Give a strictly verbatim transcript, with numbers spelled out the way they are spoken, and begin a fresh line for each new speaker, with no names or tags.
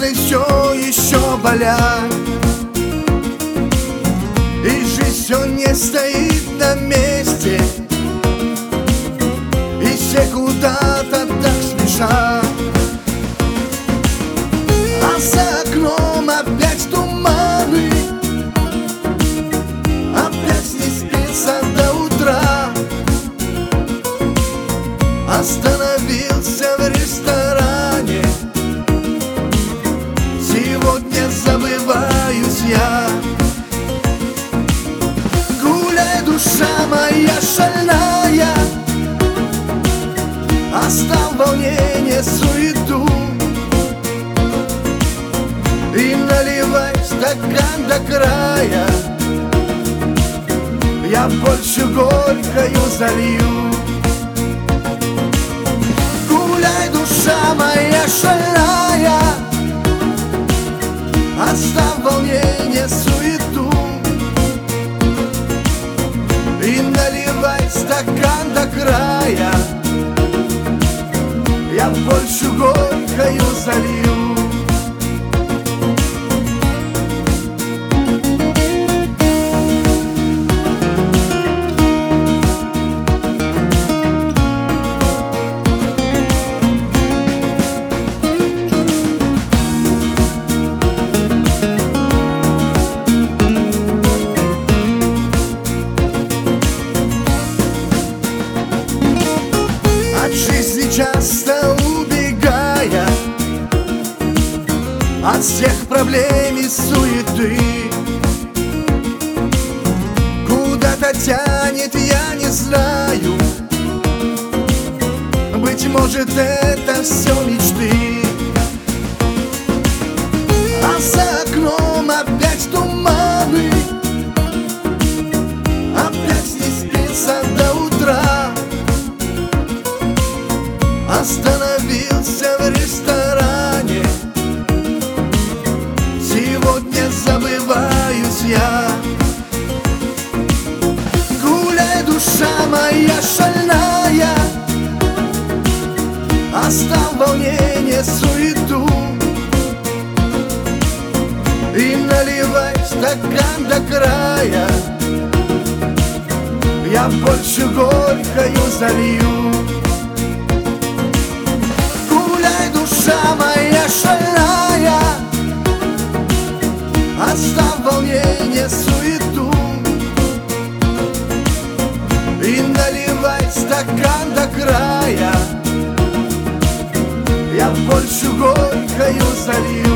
раны все еще болят, и жизнь все не стоит на месте, и все куда-то так спешат. А за окном опять туманы, опять не спится до утра. Остановился в ресторане, сегодня забываюсь я. Гуляй, душа моя шальная, оставь волнение, суету, и наливай стакан до края. Я больше горькою залью. Гуляй, душа моя шальная, оставь волнение, суету, и наливай стакан до края. Я больше горькою залью. От жизни часто убегая, от всех проблем и суеты, куда-то тянет, я не знаю. Быть может, это все мечты. А за окном опять туманы, опять не спится до утра. Остановился в ресторане, сегодня забываюсь я. Гуляй, душа моя шальная, оставь волнение, суету, и наливай стакан до края. Я больше горькою залью. Душа моя шальная, оставь волнение, суету, и наливай стакан до края. Я больше горькою залью.